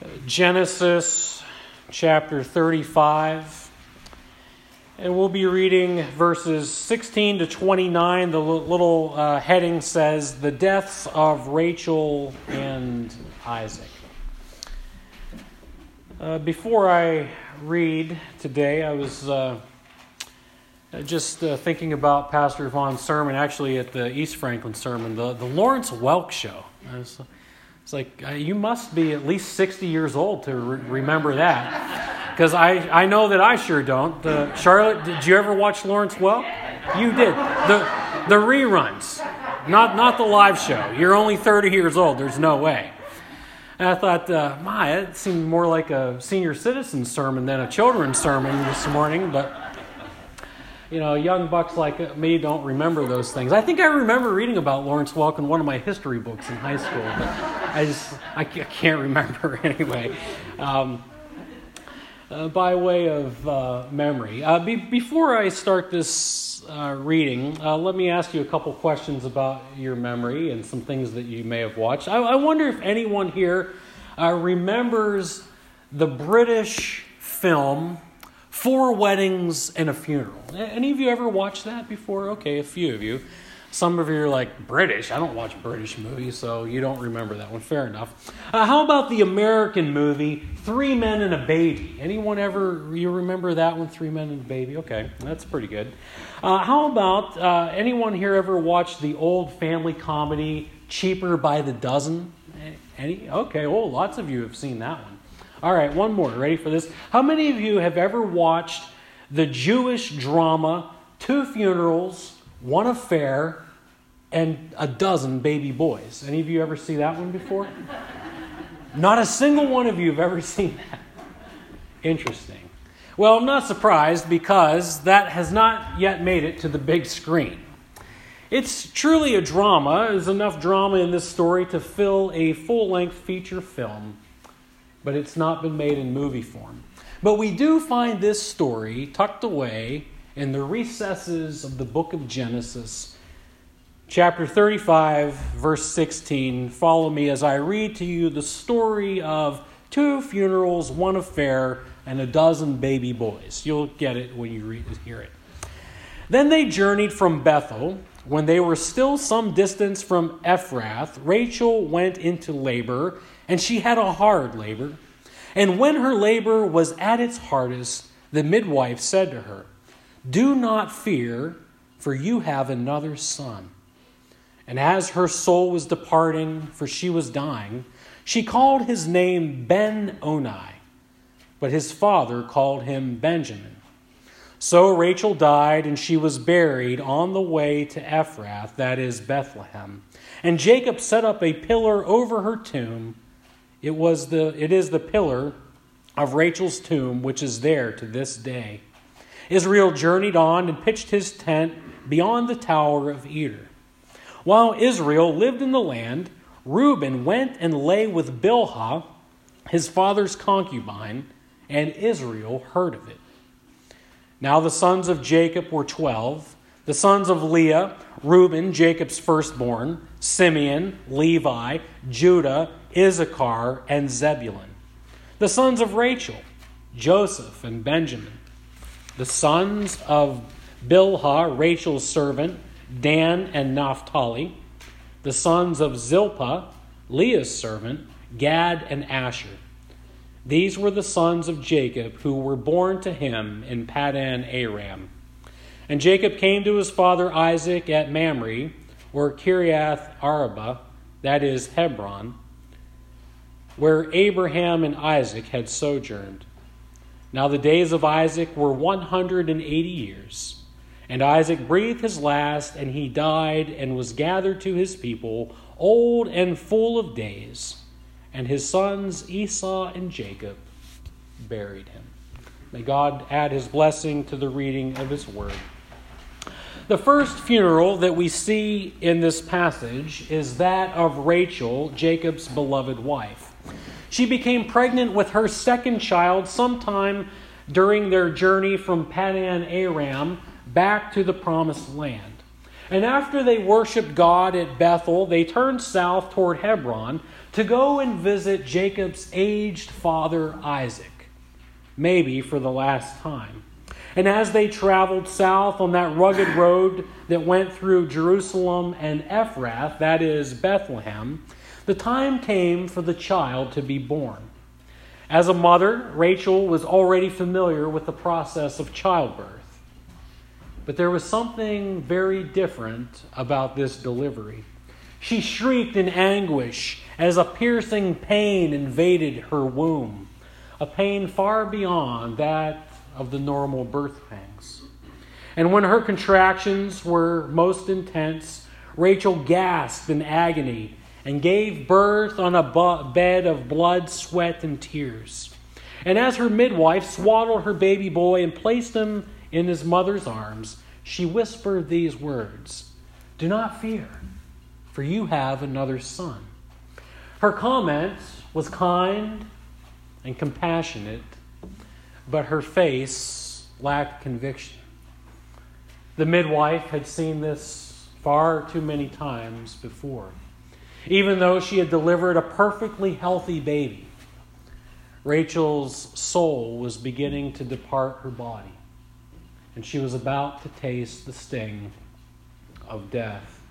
Genesis chapter 35, and we'll be reading verses 16 to 29. The little heading says, The Deaths of Rachel and Isaac. Before I read today, I was just thinking about Pastor Vaughn's sermon, actually at the East Franklin sermon, the Lawrence Welk show. It's like, you must be at least 60 years old to remember that. Because I know that I sure don't. Charlotte, did you ever watch Lawrence Welk? You did. The reruns, not the live show. You're only 30 years old. There's no way. And I thought, it seemed more like a senior citizen sermon than a children's sermon this morning. But, young bucks like me don't remember those things. I think I remember reading about Lawrence Welk in one of my history books in high school, but I can't remember anyway. By way of memory. Before I start this reading, let me ask you a couple questions about your memory and some things that you may have watched. I wonder if anyone here remembers the British film 4 Weddings and a Funeral. Any of you ever watched that before? Okay, a few of you. Some of you are like, British? I don't watch British movies, so you don't remember that one. Fair enough. How about the American movie, 3 Men and a Baby? Anyone you remember that one, 3 Men and a Baby? Okay, that's pretty good. How about, anyone here ever watched the old family comedy, Cheaper by the Dozen? Any? Okay, lots of you have seen that one. All right, one more. Ready for this? How many of you have ever watched the Jewish drama, 2 Funerals, 1 Affair, and a dozen baby boys? Any of you ever see that one before? Not a single one of you have ever seen that. Interesting. Well, I'm not surprised because that has not yet made it to the big screen. It's truly a drama. There's enough drama in this story to fill a full-length feature film, but it's not been made in movie form. But we do find this story tucked away in the recesses of the book of Genesis, chapter 35, verse 16. Follow me as I read to you the story of 2 funerals, 1 affair, and a dozen baby boys. You'll get it when you hear it. Then they journeyed from Bethel. When they were still some distance from Ephrath, Rachel went into labor, and she had a hard labor. And when her labor was at its hardest, the midwife said to her, Do not fear, for you have another son. And as her soul was departing, for she was dying, she called his name Ben-Oni, but his father called him Benjamin. So Rachel died, and she was buried on the way to Ephrath, that is Bethlehem. And Jacob set up a pillar over her tomb. It is the pillar of Rachel's tomb, which is there to this day. Israel journeyed on and pitched his tent beyond the tower of Eder. While Israel lived in the land, Reuben went and lay with Bilhah, his father's concubine, and Israel heard of it. Now the sons of Jacob were 12. The sons of Leah, Reuben, Jacob's firstborn, Simeon, Levi, Judah, Issachar, and Zebulun. The sons of Rachel, Joseph and Benjamin. The sons of Bilhah, Rachel's servant, Dan and Naphtali. The sons of Zilpah, Leah's servant, Gad and Asher. These were the sons of Jacob who were born to him in Paddan Aram. And Jacob came to his father Isaac at Mamre, or Kiriath Arba, that is Hebron, where Abraham and Isaac had sojourned. Now the days of Isaac were 180 years. And Isaac breathed his last, and he died and was gathered to his people, old and full of days. And his sons Esau and Jacob buried him. May God add his blessing to the reading of his word. The first funeral that we see in this passage is that of Rachel, Jacob's beloved wife. She became pregnant with her second child sometime during their journey from Paddan Aram back to the promised land. And after they worshiped God at Bethel, they turned south toward Hebron to go and visit Jacob's aged father Isaac, maybe for the last time. And as they traveled south on that rugged road that went through Jerusalem and Ephrath, that is Bethlehem, the time came for the child to be born. As a mother, Rachel was already familiar with the process of childbirth. But there was something very different about this delivery. She shrieked in anguish as a piercing pain invaded her womb, a pain far beyond that of the normal birth pangs. And when her contractions were most intense, Rachel gasped in agony and gave birth on a bed of blood, sweat, and tears. And as her midwife swaddled her baby boy and placed him in his mother's arms, she whispered these words, "Do not fear, for you have another son." Her comment was kind and compassionate, but her face lacked conviction. The midwife had seen this far too many times before. Even though she had delivered a perfectly healthy baby, Rachel's soul was beginning to depart her body, and she was about to taste the sting of death.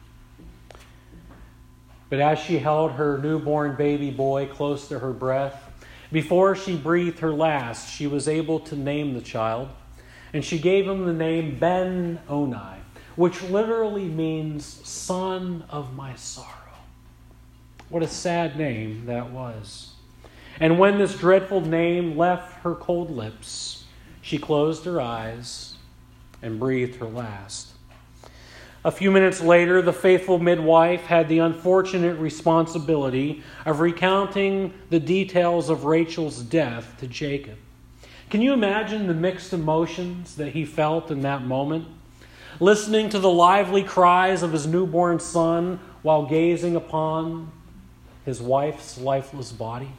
But as she held her newborn baby boy close to her breast, before she breathed her last, she was able to name the child, and she gave him the name Ben-Oni, which literally means son of my sorrow. What a sad name that was. And when this dreadful name left her cold lips, she closed her eyes and breathed her last. A few minutes later, the faithful midwife had the unfortunate responsibility of recounting the details of Rachel's death to Jacob. Can you imagine the mixed emotions that he felt in that moment? Listening to the lively cries of his newborn son while gazing upon his wife's lifeless body.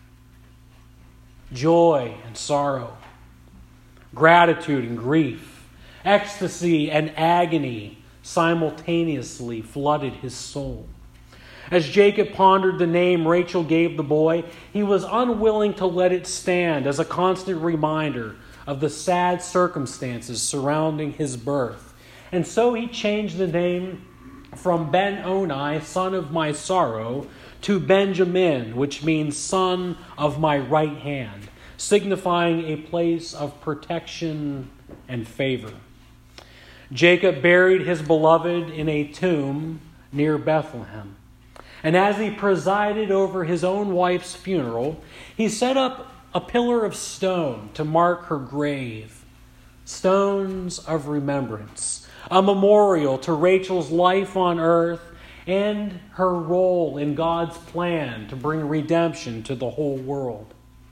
Joy and sorrow, gratitude and grief, ecstasy and agony simultaneously flooded his soul. As Jacob pondered the name Rachel gave the boy, he was unwilling to let it stand as a constant reminder of the sad circumstances surrounding his birth. And so he changed the name from Ben-Oni, son of my sorrow, to Benjamin, which means son of my right hand, signifying a place of protection and favor. Jacob buried his beloved in a tomb near Bethlehem. And as he presided over his own wife's funeral, he set up a pillar of stone to mark her grave. Stones of remembrance, a memorial to Rachel's life on earth and her role in God's plan to bring redemption to the whole world.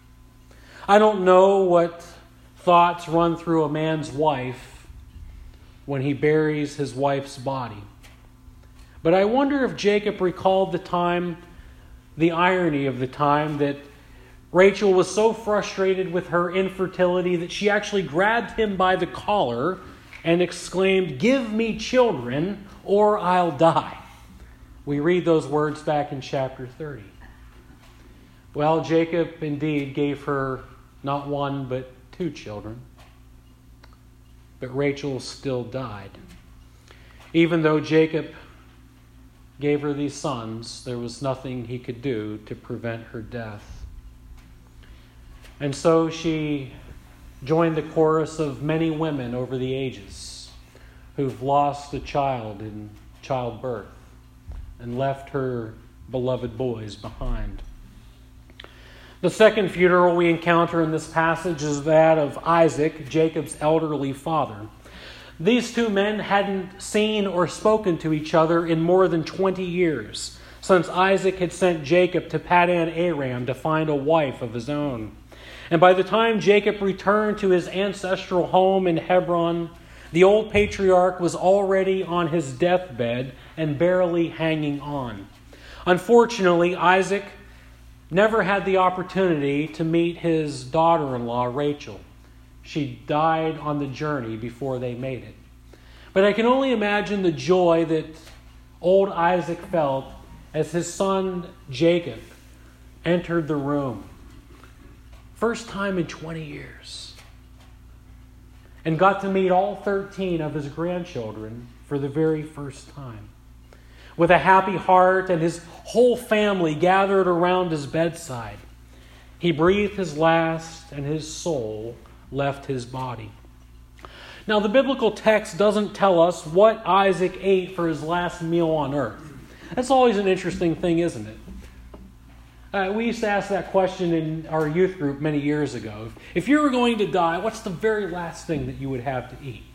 I don't know what thoughts run through a man's wife when he buries his wife's body. But I wonder if Jacob recalled the irony of the time that Rachel was so frustrated with her infertility that she actually grabbed him by the collar and exclaimed, "Give me children or I'll die." We read those words back in chapter 30. Well, Jacob indeed gave her not one but 2 children. But Rachel still died. Even though Jacob gave her these sons, there was nothing he could do to prevent her death. And so she joined the chorus of many women over the ages who've lost a child in childbirth and left her beloved boys behind. The second funeral we encounter in this passage is that of Isaac, Jacob's elderly father. These 2 men hadn't seen or spoken to each other in more than 20 years, since Isaac had sent Jacob to Paddan Aram to find a wife of his own. And by the time Jacob returned to his ancestral home in Hebron, the old patriarch was already on his deathbed and barely hanging on. Unfortunately, Isaac never had the opportunity to meet his daughter-in-law, Rachel. She died on the journey before they made it. But I can only imagine the joy that old Isaac felt as his son Jacob entered the room. First time in 20 years. And got to meet all 13 of his grandchildren for the very first time. With a happy heart and his whole family gathered around his bedside, he breathed his last and his soul left his body. Now, the biblical text doesn't tell us what Isaac ate for his last meal on earth. That's always an interesting thing, isn't it? We used to ask that question in our youth group many years ago. If you were going to die, what's the very last thing that you would have to eat?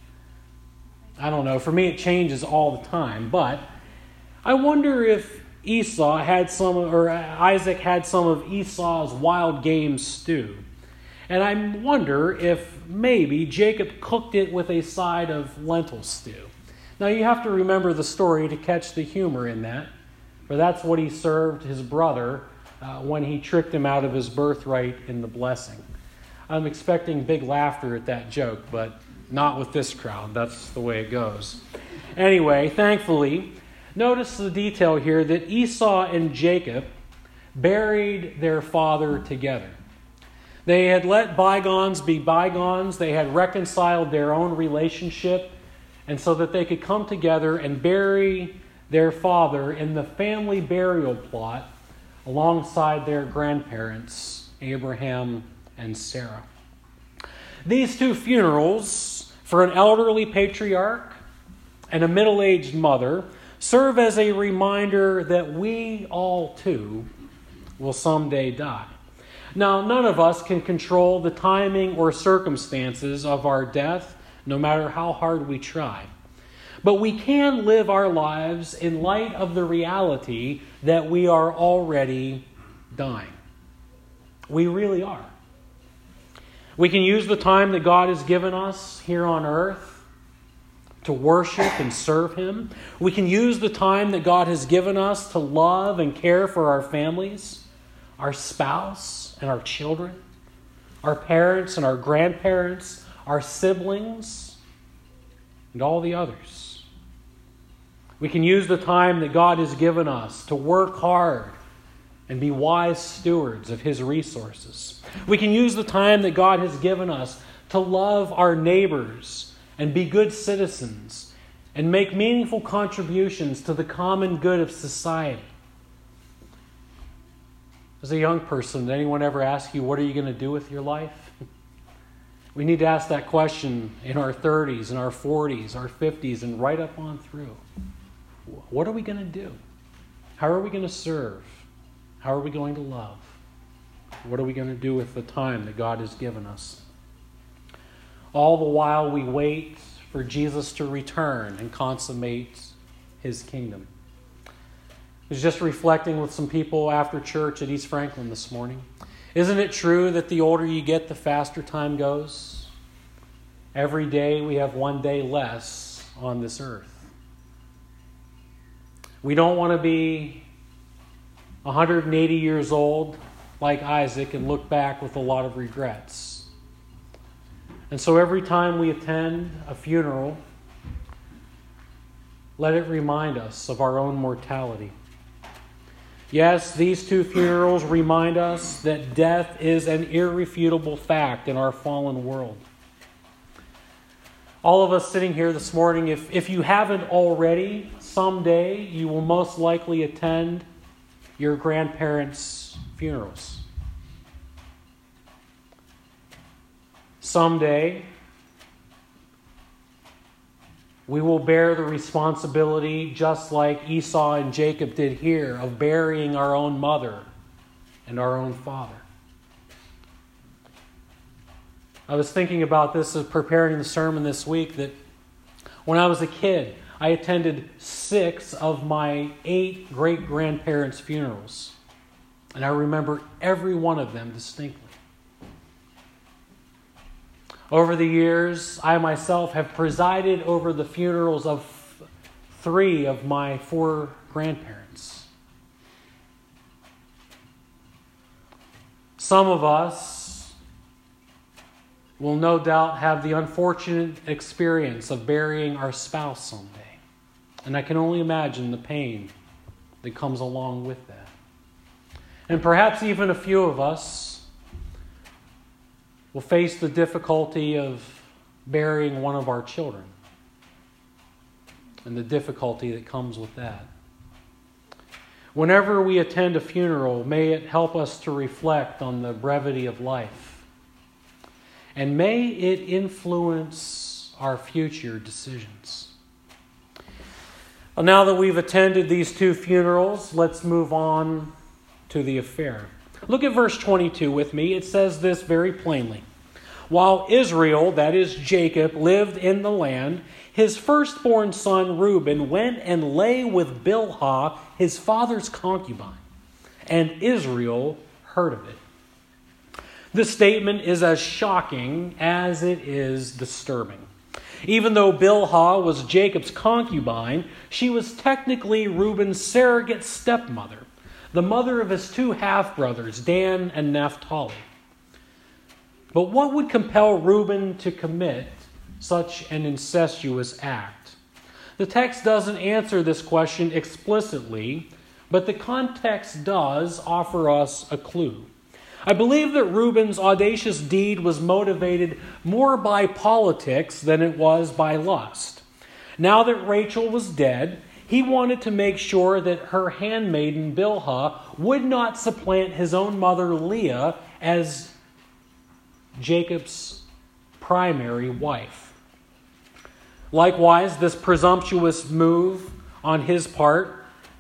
I don't know. For me, it changes all the time. But I wonder if Isaac had some of Esau's wild game stew. And I wonder if maybe Jacob cooked it with a side of lentil stew. Now, you have to remember the story to catch the humor in that. For that's what he served his brother when he tricked him out of his birthright in the blessing. I'm expecting big laughter at that joke, but not with this crowd. That's the way it goes. Anyway, thankfully, notice the detail here that Esau and Jacob buried their father together. They had let bygones be bygones. They had reconciled their own relationship, and so that they could come together and bury their father in the family burial plot alongside their grandparents, Abraham and Sarah. These two funerals for an elderly patriarch and a middle-aged mother serve as a reminder that we all too will someday die. Now, none of us can control the timing or circumstances of our death, no matter how hard we try. But we can live our lives in light of the reality that we are already dying. We really are. We can use the time that God has given us here on earth to worship and serve Him. We can use the time that God has given us to love and care for our families, our spouse and our children, our parents and our grandparents, our siblings, and all the others. We can use the time that God has given us to work hard and be wise stewards of His resources. We can use the time that God has given us to love our neighbors and be good citizens and make meaningful contributions to the common good of society. As a young person, did anyone ever ask you, what are you going to do with your life? We need to ask that question in our 30s, in our 40s, our 50s, and right up on through. What are we going to do? How are we going to serve? How are we going to love? What are we going to do with the time that God has given us? All the while we wait for Jesus to return and consummate His kingdom. I was just reflecting with some people after church at East Franklin this morning. Isn't it true that the older you get, the faster time goes? Every day we have one day less on this earth. We don't want to be 180 years old like Isaac and look back with a lot of regrets. And so every time we attend a funeral, let it remind us of our own mortality. Yes, these two funerals remind us that death is an irrefutable fact in our fallen world. All of us sitting here this morning, if you haven't already, someday you will most likely attend your grandparents' funerals. Someday, we will bear the responsibility, just like Esau and Jacob did here, of burying our own mother and our own father. I was thinking about this as preparing the sermon this week, that when I was a kid, I attended 6 of my 8 great-grandparents' funerals. And I remember every one of them distinctly. Over the years, I myself have presided over the funerals of 3 of my 4 grandparents. Some of us will no doubt have the unfortunate experience of burying our spouse someday. And I can only imagine the pain that comes along with that. And perhaps even a few of us will face the difficulty of burying one of our children and the difficulty that comes with that. Whenever we attend a funeral, may it help us to reflect on the brevity of life. And may it influence our future decisions. Well, now that we've attended these two funerals, let's move on to the affair. Look at verse 22 with me. It says this very plainly. While Israel, that is Jacob, lived in the land, his firstborn son Reuben went and lay with Bilhah, his father's concubine, and Israel heard of it. This statement is as shocking as it is disturbing. Even though Bilhah was Jacob's concubine, she was technically Reuben's surrogate stepmother, the mother of his two half-brothers, Dan and Naphtali. But what would compel Reuben to commit such an incestuous act? The text doesn't answer this question explicitly, but the context does offer us a clue. I believe that Reuben's audacious deed was motivated more by politics than it was by lust. Now that Rachel was dead, he wanted to make sure that her handmaiden Bilhah would not supplant his own mother Leah as Jacob's primary wife. Likewise, this presumptuous move on his part,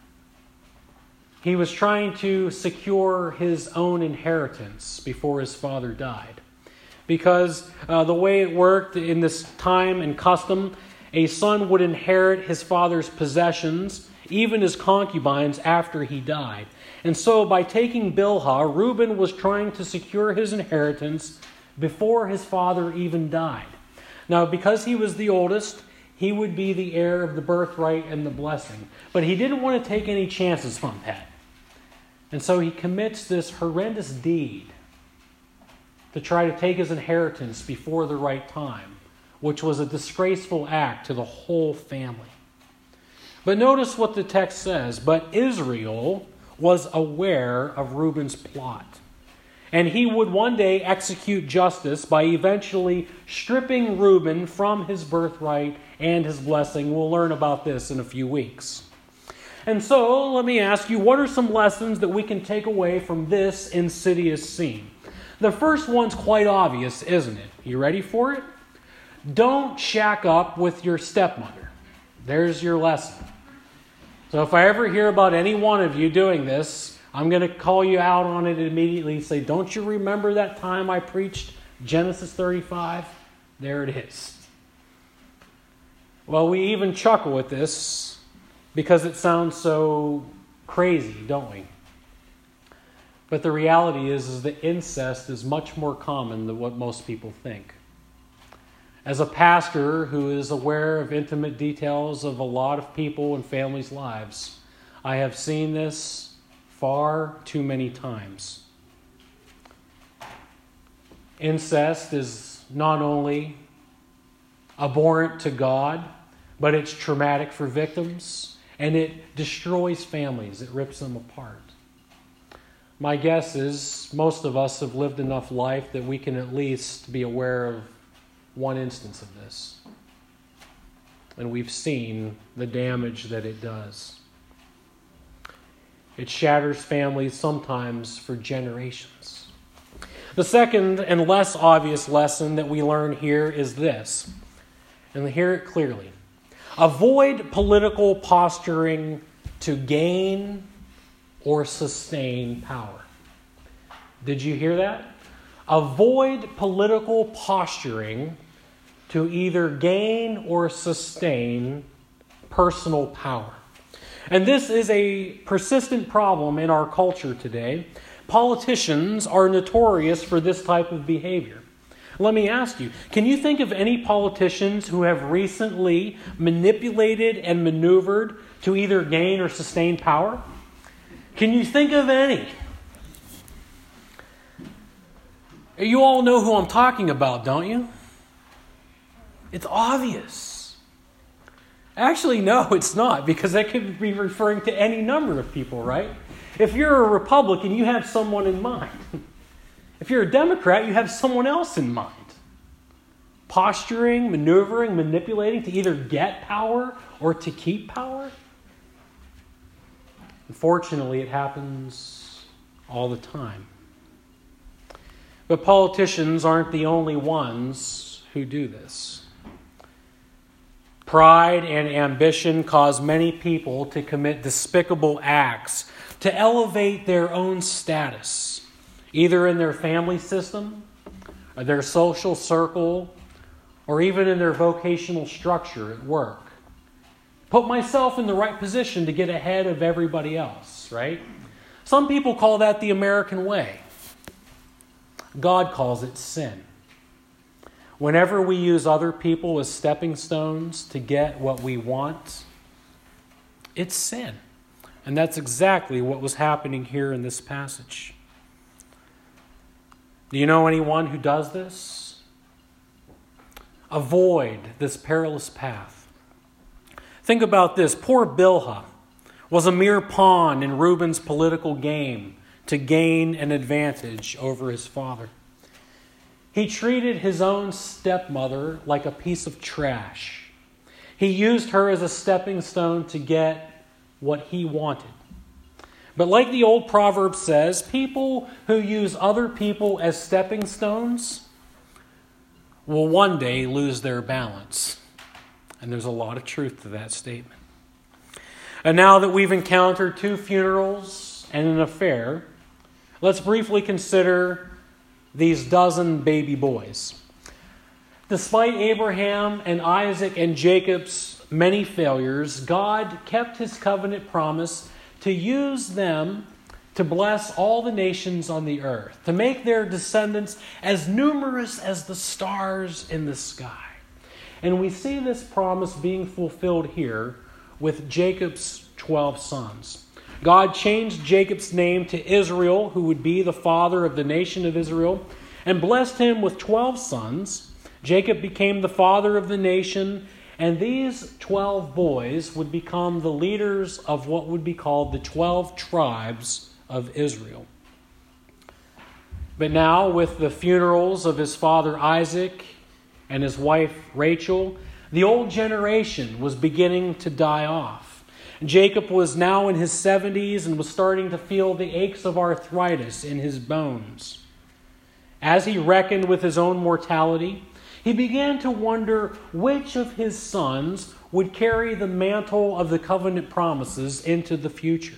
he was trying to secure his own inheritance before his father died. Because the way it worked in this time and custom, a son would inherit his father's possessions, even his concubines, after he died. And so by taking Bilhah, Reuben was trying to secure his inheritance before his father even died. Now, because he was the oldest, he would be the heir of the birthright and the blessing. But he didn't want to take any chances on that. And so he commits this horrendous deed to try to take his inheritance before the right time, which was a disgraceful act to the whole family. But notice what the text says. But Israel was aware of Reuben's plot. And he would one day execute justice by eventually stripping Reuben from his birthright and his blessing. We'll learn about this in a few weeks. And so, let me ask you, what are some lessons that we can take away from this insidious scene? The first one's quite obvious, isn't it? You ready for it? Don't shack up with your stepmother. There's your lesson. So if I ever hear about any one of you doing this, I'm going to call you out on it immediately and say, don't you remember that time I preached Genesis 35? There it is. Well, we even chuckle at this because it sounds so crazy, don't we? But the reality is that incest is much more common than what most people think. As a pastor who is aware of intimate details of a lot of people and families' lives, I have seen this far too many times. Incest is not only abhorrent to God, but it's traumatic for victims, and it destroys families. It rips them apart. My guess is most of us have lived enough life that we can at least be aware of one instance of this. And we've seen the damage that it does. It shatters families sometimes for generations. The second and less obvious lesson that we learn here is this, and hear it clearly. Avoid political posturing to gain or sustain power. Did you hear that? Avoid political posturing to either gain or sustain personal power. And this is a persistent problem in our culture today. Politicians are notorious for this type of behavior. Let me ask you, can you think of any politicians who have recently manipulated and maneuvered to either gain or sustain power? Can you think of any? You all know who I'm talking about, don't you? It's obvious. Actually, no, it's not, because that could be referring to any number of people, right? If you're a Republican, you have someone in mind. If you're a Democrat, you have someone else in mind. Posturing, maneuvering, manipulating to either get power or to keep power. Unfortunately, it happens all the time. But politicians aren't the only ones who do this. Pride and ambition cause many people to commit despicable acts to elevate their own status, either in their family system, or their social circle, or even in their vocational structure at work. Put myself in the right position to get ahead of everybody else, right? Some people call that the American way. God calls it sin. Whenever we use other people as stepping stones to get what we want, it's sin. And that's exactly what was happening here in this passage. Do you know anyone who does this? Avoid this perilous path. Think about this. Poor Bilhah was a mere pawn in Reuben's political game to gain an advantage over his father. He treated his own stepmother like a piece of trash. He used her as a stepping stone to get what he wanted. But like the old proverb says, people who use other people as stepping stones will one day lose their balance. And there's a lot of truth to that statement. And now that we've encountered 2 funerals and an affair, let's briefly consider these dozen baby boys. Despite Abraham and Isaac and Jacob's many failures, God kept his covenant promise to use them to bless all the nations on the earth, to make their descendants as numerous as the stars in the sky. And we see this promise being fulfilled here with Jacob's 12 sons. God changed Jacob's name to Israel, who would be the father of the nation of Israel, and blessed him with 12 sons. Jacob became the father of the nation, and these 12 boys would become the leaders of what would be called the 12 tribes of Israel. But now, with the funerals of his father Isaac and his wife Rachel, the old generation was beginning to die off. Jacob was now in his 70s and was starting to feel the aches of arthritis in his bones. As he reckoned with his own mortality, he began to wonder which of his sons would carry the mantle of the covenant promises into the future.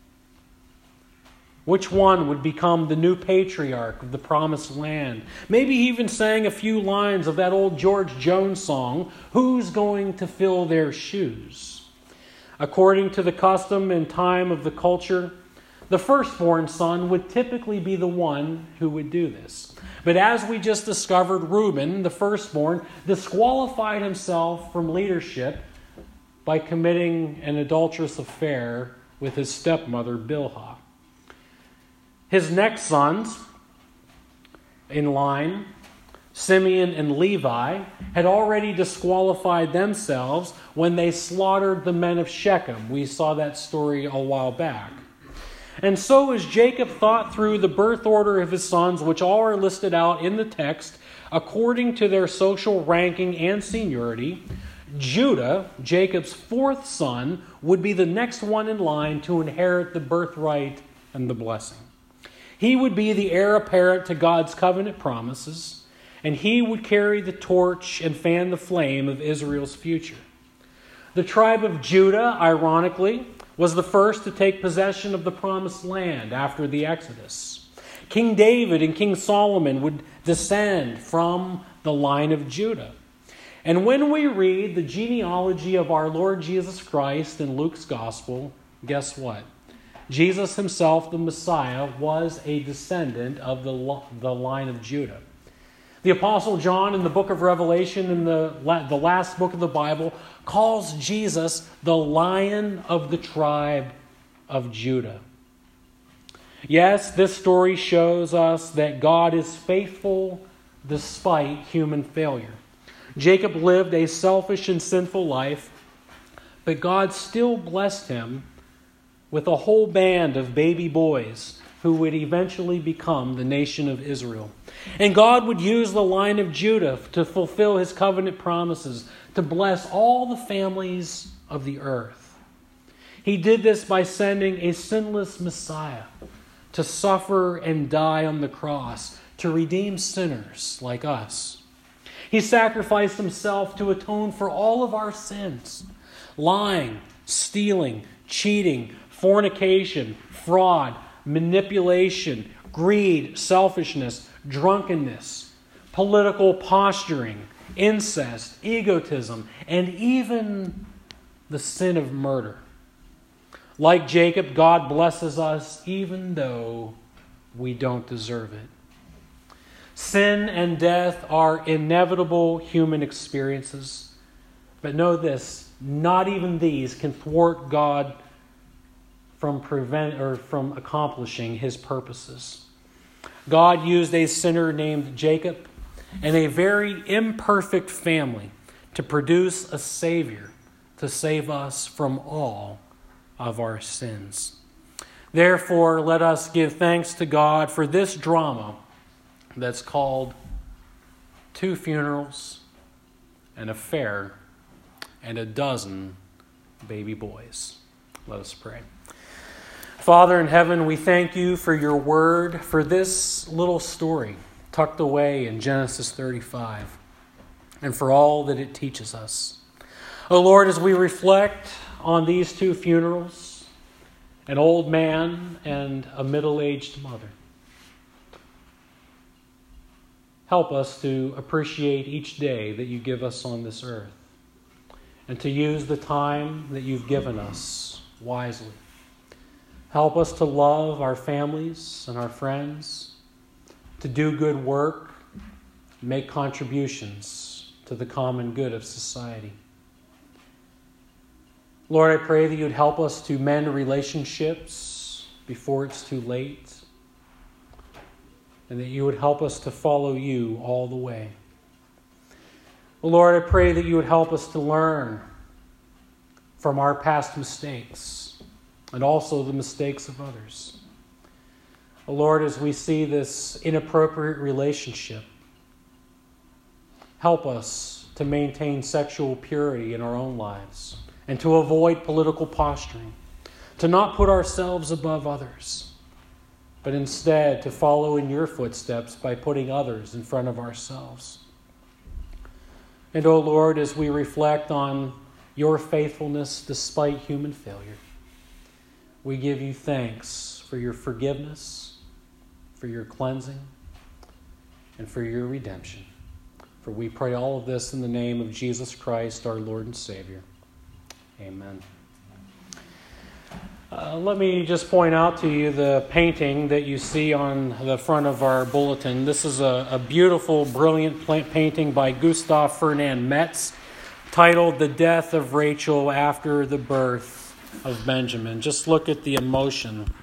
Which one would become the new patriarch of the promised land? Maybe he even sang a few lines of that old George Jones song, "Who's Going to Fill Their Shoes?" According to the custom and time of the culture, the firstborn son would typically be the one who would do this. But as we just discovered, Reuben, the firstborn, disqualified himself from leadership by committing an adulterous affair with his stepmother, Bilhah. His next sons in line, Simeon and Levi, had already disqualified themselves when they slaughtered the men of Shechem. We saw that story a while back. And so as Jacob thought through the birth order of his sons, which all are listed out in the text according to their social ranking and seniority, Judah, Jacob's 4th son, would be the next one in line to inherit the birthright and the blessing. He would be the heir apparent to God's covenant promises, and he would carry the torch and fan the flame of Israel's future. The tribe of Judah, ironically, was the first to take possession of the promised land after the Exodus. King David and King Solomon would descend from the line of Judah. And when we read the genealogy of our Lord Jesus Christ in Luke's Gospel, guess what? Jesus himself, the Messiah, was a descendant of the line of Judah. The Apostle John in the book of Revelation, in the last book of the Bible, calls Jesus the Lion of the tribe of Judah. Yes, this story shows us that God is faithful despite human failure. Jacob lived a selfish and sinful life, but God still blessed him with a whole band of baby boys who would eventually become the nation of Israel. And God would use the line of Judah to fulfill his covenant promises, to bless all the families of the earth. He did this by sending a sinless Messiah to suffer and die on the cross, to redeem sinners like us. He sacrificed himself to atone for all of our sins: lying, stealing, cheating, fornication, fraud, manipulation, greed, selfishness, drunkenness, political posturing, incest, egotism, and even the sin of murder. Like Jacob, God blesses us even though we don't deserve it. Sin and death are inevitable human experiences. But know this, not even these can thwart God from accomplishing his purposes. God used a sinner named Jacob and a very imperfect family to produce a Savior to save us from all of our sins. Therefore, let us give thanks to God for this drama that's called Two Funerals, an Affair, and a Dozen Baby Boys. Let us pray. Father in heaven, we thank you for your word, for this little story tucked away in Genesis 35, and for all that it teaches us. O Lord, as we reflect on these two funerals, an old man and a middle-aged mother, help us to appreciate each day that you give us on this earth, and to use the time that you've given us wisely. Help us to love our families and our friends, to do good work, make contributions to the common good of society. Lord, I pray that you'd help us to mend relationships before it's too late, and that you would help us to follow you all the way. Lord, I pray that you would help us to learn from our past mistakes and also the mistakes of others. Lord, as we see this inappropriate relationship, help us to maintain sexual purity in our own lives and to avoid political posturing, to not put ourselves above others, but instead to follow in your footsteps by putting others in front of ourselves. And, O Lord, as we reflect on your faithfulness despite human failure, we give you thanks for your forgiveness, for your cleansing, and for your redemption. For we pray all of this in the name of Jesus Christ, our Lord and Savior. Amen. Let me just point out to you the painting that you see on the front of our bulletin. This is a beautiful, brilliant painting by Gustav Fernand Metz, titled The Death of Rachel After the Birth of Benjamin. Just look at the emotion